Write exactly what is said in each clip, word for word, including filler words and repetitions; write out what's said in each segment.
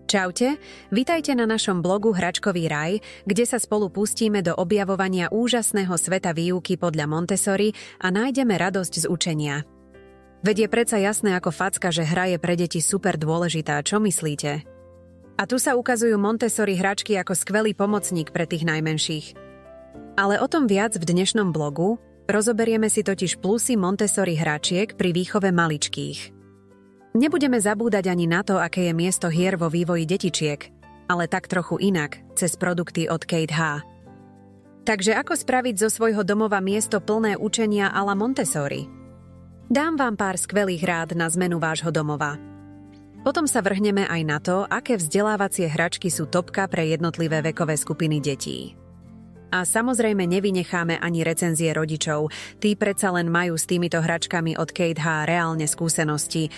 Čaute, vitajte na našom blogu Hračkový raj, kde sa spolu pustíme do objavovania úžasného sveta výuky podľa Montessori a nájdeme radosť z učenia. Veď je predsa jasné ako facka, že hra je pre deti super dôležitá, čo myslíte? A tu sa ukazujú Montessori hračky ako skvelý pomocník pre tých najmenších. Ale o tom viac v dnešnom blogu, rozoberieme si totiž plusy Montessori hračiek pri výchove maličkých. Nebudeme zabúdať ani na to, aké je miesto hier vo vývoji detičiek, ale tak trochu inak, cez produkty od Kate H. Takže ako spraviť zo svojho domova miesto plné učenia a la Montessori? Dám vám pár skvelých rád na zmenu vášho domova. Potom sa vrhneme aj na to, aké vzdelávacie hračky sú topka pre jednotlivé vekové skupiny detí. A samozrejme nevynecháme ani recenzie rodičov, tí predsa len majú s týmito hračkami od Kate H reálne skúsenosti.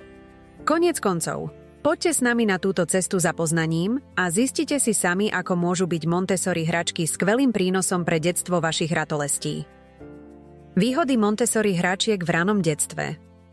Koniec koncov, poďte s nami na túto cestu za poznaním a zistite si sami, ako môžu byť Montessori hračky skvelým prínosom pre detstvo vašich ratolestí. Výhody Montessori hračiek v ranom detstve.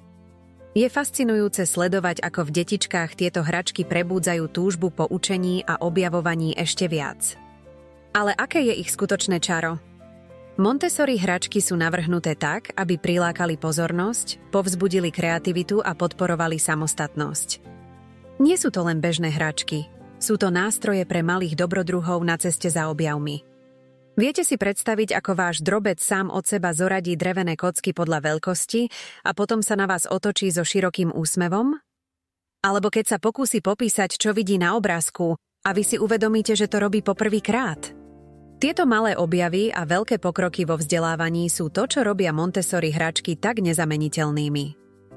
Je fascinujúce sledovať, ako v detičkách tieto hračky prebúdzajú túžbu po učení a objavovaní ešte viac. Ale aké je ich skutočné čaro? Montessori hračky sú navrhnuté tak, aby prilákali pozornosť, povzbudili kreativitu a podporovali samostatnosť. Nie sú to len bežné hračky, sú to nástroje pre malých dobrodruhov na ceste za objavmi. Viete si predstaviť, ako váš drobec sám od seba zoradí drevené kocky podľa veľkosti a potom sa na vás otočí so širokým úsmevom? Alebo keď sa pokúsi popísať, čo vidí na obrázku a vy si uvedomíte, že to robí poprvýkrát? Tieto malé objavy a veľké pokroky vo vzdelávaní sú to, čo robia Montessori hračky tak nezameniteľnými.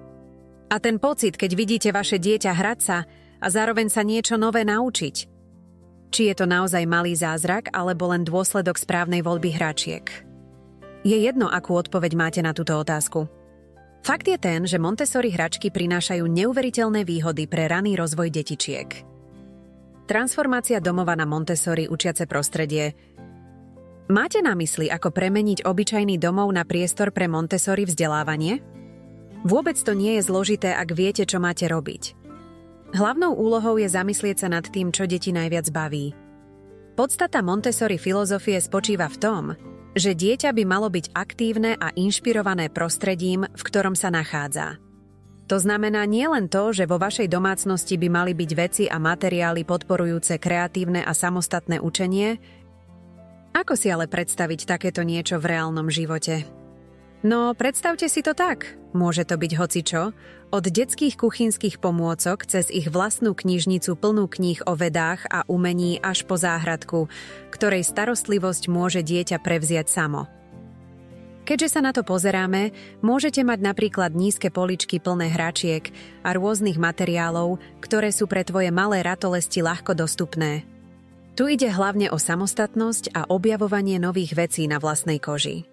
A ten pocit, keď vidíte vaše dieťa hrať sa a zároveň sa niečo nové naučiť. Či je to naozaj malý zázrak, alebo len dôsledok správnej voľby hračiek? Je jedno, akú odpoveď máte na túto otázku. Fakt je ten, že Montessori hračky prinášajú neuveriteľné výhody pre raný rozvoj detičiek. Transformácia domova na Montessori učiace prostredie. Máte na mysli, ako premeniť obyčajný domov na priestor pre Montessori vzdelávanie? Vôbec to nie je zložité, ak viete, čo máte robiť. Hlavnou úlohou je zamyslieť sa nad tým, čo deti najviac baví. Podstata Montessori filozofie spočíva v tom, že dieťa by malo byť aktívne a inšpirované prostredím, v ktorom sa nachádza. To znamená nielen to, že vo vašej domácnosti by mali byť veci a materiály podporujúce kreatívne a samostatné učenie. Ako si ale predstaviť takéto niečo v reálnom živote? No, predstavte si to tak. Môže to byť hocičo, od detských kuchynských pomôcok cez ich vlastnú knižnicu plnú kníh o vedách a umení až po záhradku, ktorej starostlivosť môže dieťa prevziať samo. Keďže sa na to pozeráme, môžete mať napríklad nízke poličky plné hračiek a rôznych materiálov, ktoré sú pre tvoje malé ratolesti ľahko dostupné. Tu ide hlavne o samostatnosť a objavovanie nových vecí na vlastnej koži.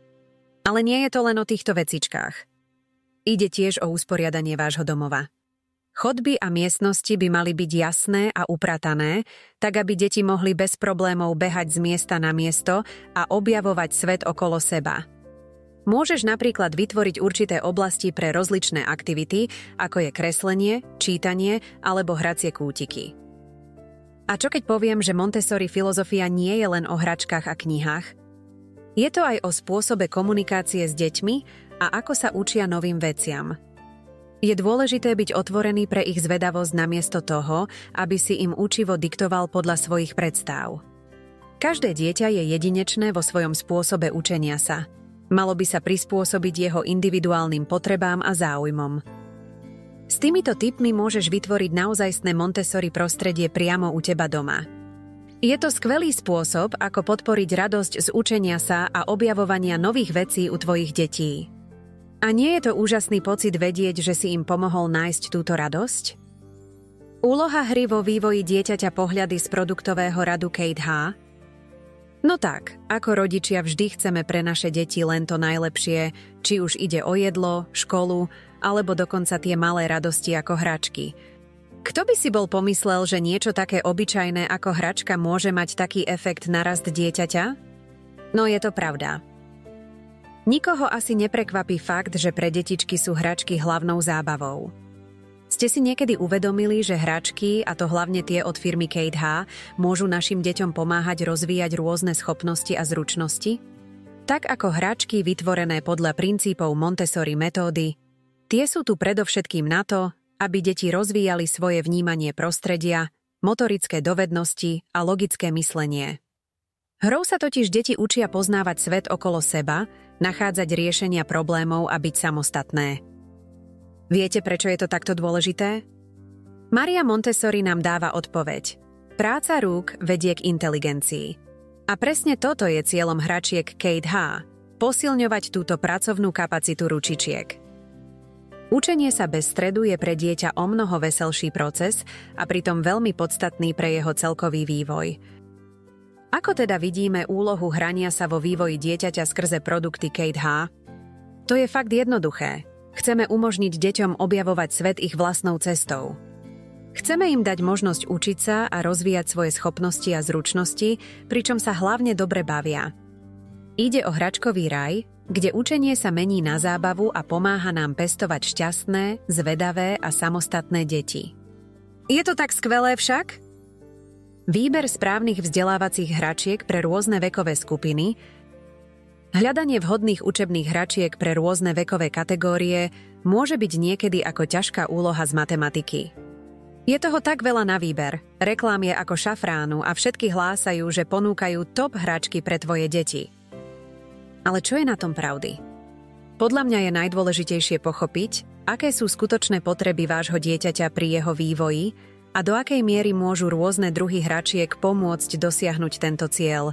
Ale nie je to len o týchto vecičkách. Ide tiež o usporiadanie vášho domova. Chodby a miestnosti by mali byť jasné a upratané, tak aby deti mohli bez problémov behať z miesta na miesto a objavovať svet okolo seba. Môžeš napríklad vytvoriť určité oblasti pre rozličné aktivity, ako je kreslenie, čítanie alebo hracie kútiky. A čo keď poviem, že Montessori filozofia nie je len o hračkách a knihách? Je to aj o spôsobe komunikácie s deťmi a ako sa učia novým veciam. Je dôležité byť otvorený pre ich zvedavosť namiesto toho, aby si im učivo diktoval podľa svojich predstáv. Každé dieťa je jedinečné vo svojom spôsobe učenia sa. Malo by sa prispôsobiť jeho individuálnym potrebám a záujmom. S týmito tipmi môžeš vytvoriť naozajstné Montessori prostredie priamo u teba doma. Je to skvelý spôsob, ako podporiť radosť z učenia sa a objavovania nových vecí u tvojich detí. A nie je to úžasný pocit vedieť, že si im pomohol nájsť túto radosť? Úloha hry vo vývoji dieťaťa pohľady z produktového radu Kate H. No tak, ako rodičia vždy chceme pre naše deti len to najlepšie, či už ide o jedlo, školu, alebo dokonca tie malé radosti ako hračky. Kto by si bol pomyslel, že niečo také obyčajné ako hračka môže mať taký efekt na rast dieťaťa? No je to pravda. Nikoho asi neprekvapí fakt, že pre detičky sú hračky hlavnou zábavou. Ste si niekedy uvedomili, že hračky, a to hlavne tie od firmy Kate H, môžu našim deťom pomáhať rozvíjať rôzne schopnosti a zručnosti? Tak ako hračky vytvorené podľa princípov Montessori metódy, tie sú tu predovšetkým na to, aby deti rozvíjali svoje vnímanie prostredia, motorické dovednosti a logické myslenie. Hrou sa totiž deti učia poznávať svet okolo seba, nachádzať riešenia problémov a byť samostatné. Viete, prečo je to takto dôležité? Maria Montessori nám dáva odpoveď. Práca rúk vedie k inteligencii. A presne toto je cieľom hračiek Kate H. Posilňovať túto pracovnú kapacitu ručičiek. Učenie sa bez stredu je pre dieťa omnoho veselší proces a pritom veľmi podstatný pre jeho celkový vývoj. Ako teda vidíme úlohu hrania sa vo vývoji dieťaťa skrze produkty Kate H? To je fakt jednoduché. Chceme umožniť deťom objavovať svet ich vlastnou cestou. Chceme im dať možnosť učiť sa a rozvíjať svoje schopnosti a zručnosti, pričom sa hlavne dobre bavia. Ide o hračkový raj, kde učenie sa mení na zábavu a pomáha nám pestovať šťastné, zvedavé a samostatné deti. Je to tak skvelé však? Výber správnych vzdelávacích hračiek pre rôzne vekové skupiny, hľadanie vhodných učebných hračiek pre rôzne vekové kategórie môže byť niekedy ako ťažká úloha z matematiky. Je toho tak veľa na výber, reklám je ako šafránu a všetky hlásajú, že ponúkajú top hračky pre tvoje deti. Ale čo je na tom pravdy? Podľa mňa je najdôležitejšie pochopiť, aké sú skutočné potreby vášho dieťaťa pri jeho vývoji a do akej miery môžu rôzne druhy hračiek pomôcť dosiahnuť tento cieľ.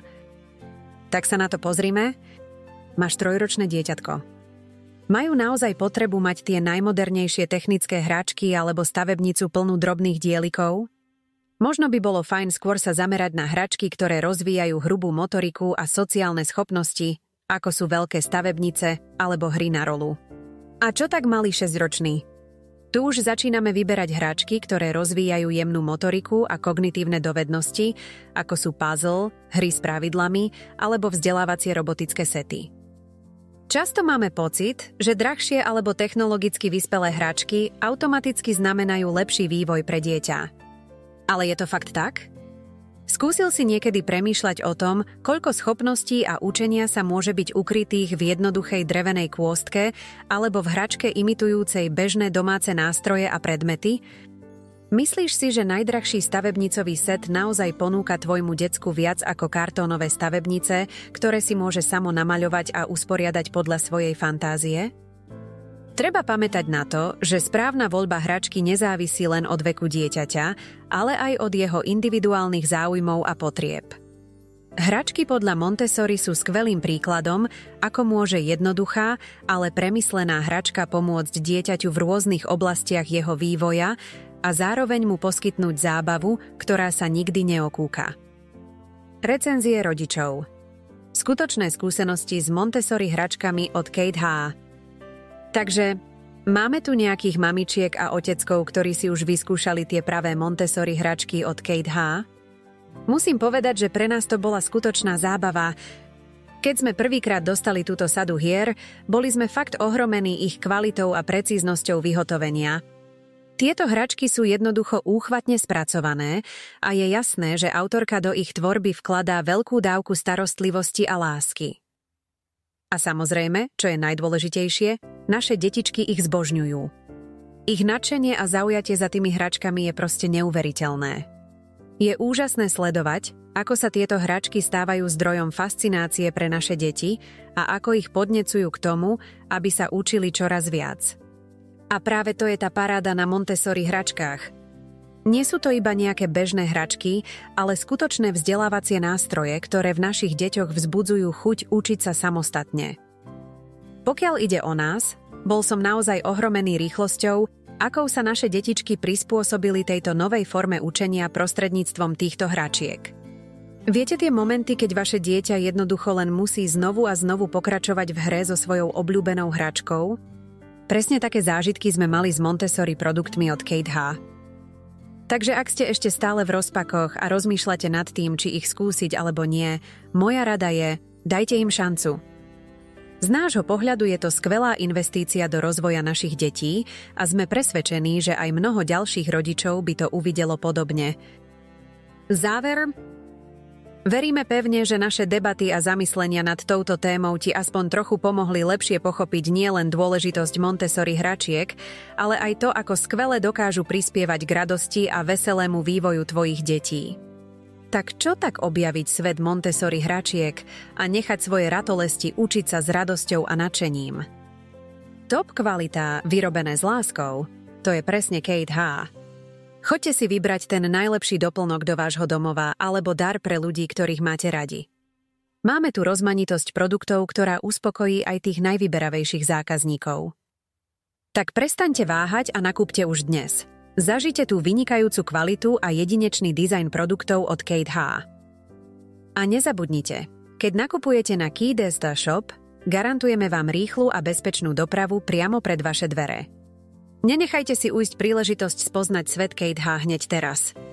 Tak sa na to pozrime. Máš trojročné dieťatko. Majú naozaj potrebu mať tie najmodernejšie technické hračky alebo stavebnicu plnú drobných dielikov? Možno by bolo fajn skôr sa zamerať na hračky, ktoré rozvíjajú hrubú motoriku a sociálne schopnosti, ako sú veľké stavebnice alebo hry na rolu. A čo tak malý šesťročný? Tu už začíname vyberať hračky, ktoré rozvíjajú jemnú motoriku a kognitívne dovednosti, ako sú puzzle, hry s pravidlami alebo vzdelávacie robotické sety. Často máme pocit, že drahšie alebo technologicky vyspelé hračky automaticky znamenajú lepší vývoj pre dieťa. Ale je to fakt tak? Skúsil si niekedy premýšľať o tom, koľko schopností a učenia sa môže byť ukrytých v jednoduchej drevenej kôstke alebo v hračke imitujúcej bežné domáce nástroje a predmety? Myslíš si, že najdrahší stavebnicový set naozaj ponúka tvojmu decku viac ako kartónové stavebnice, ktoré si môže samo namaľovať a usporiadať podľa svojej fantázie? Treba pamätať na to, že správna voľba hračky nezávisí len od veku dieťaťa, ale aj od jeho individuálnych záujmov a potrieb. Hračky podľa Montessori sú skvelým príkladom, ako môže jednoduchá, ale premyslená hračka pomôcť dieťaťu v rôznych oblastiach jeho vývoja a zároveň mu poskytnúť zábavu, ktorá sa nikdy neokúka. Recenzie rodičov. Skutočné skúsenosti s Montessori hračkami od Kate H. Takže máme tu nejakých mamičiek a oteckov, ktorí si už vyskúšali tie pravé Montessori hračky od Kate H. Musím povedať, že pre nás to bola skutočná zábava. Keď sme prvýkrát dostali túto sadu hier, boli sme fakt ohromení ich kvalitou a precíznosťou vyhotovenia. Tieto hračky sú jednoducho úchvatne spracované a je jasné, že autorka do ich tvorby vkladá veľkú dávku starostlivosti a lásky. A samozrejme, čo je najdôležitejšie, naše detičky ich zbožňujú. Ich nadšenie a zaujatie za tými hračkami je proste neuveriteľné. Je úžasné sledovať, ako sa tieto hračky stávajú zdrojom fascinácie pre naše deti a ako ich podnecujú k tomu, aby sa učili čoraz viac. A práve to je tá paráda na Montessori hračkách. Nie sú to iba nejaké bežné hračky, ale skutočné vzdelávacie nástroje, ktoré v našich deťoch vzbudzujú chuť učiť sa samostatne. Pokiaľ ide o nás, bol som naozaj ohromený rýchlosťou, akou sa naše detičky prispôsobili tejto novej forme učenia prostredníctvom týchto hračiek. Viete tie momenty, keď vaše dieťa jednoducho len musí znovu a znovu pokračovať v hre so svojou obľúbenou hračkou? Presne také zážitky sme mali s Montessori produktmi od Kate H. Takže ak ste ešte stále v rozpakoch a rozmýšľate nad tým, či ich skúsiť alebo nie, moja rada je, dajte im šancu. Z nášho pohľadu je to skvelá investícia do rozvoja našich detí a sme presvedčení, že aj mnoho ďalších rodičov by to uvidelo podobne. Záver. Veríme pevne, že naše debaty a zamyslenia nad touto témou ti aspoň trochu pomohli lepšie pochopiť nielen dôležitosť Montessori hračiek, ale aj to, ako skvele dokážu prispievať k radosti a veselému vývoju tvojich detí. Tak čo tak objaviť svet Montessori hračiek a nechať svoje ratolesti učiť sa s radosťou a nadšením? Top kvalita, vyrobené s láskou, to je presne Kate H. Choďte si vybrať ten najlepší doplnok do vášho domova alebo dar pre ľudí, ktorých máte radi. Máme tu rozmanitosť produktov, ktorá uspokojí aj tých najvyberavejších zákazníkov. Tak prestaňte váhať a nakúpte už dnes. Zažite tú vynikajúcu kvalitu a jedinečný dizajn produktov od Kate H. A nezabudnite, keď nakupujete na Kidesta Shop, garantujeme vám rýchlu a bezpečnú dopravu priamo pred vaše dvere. Nenechajte si ujsť príležitosť spoznať svet Kate H hneď teraz.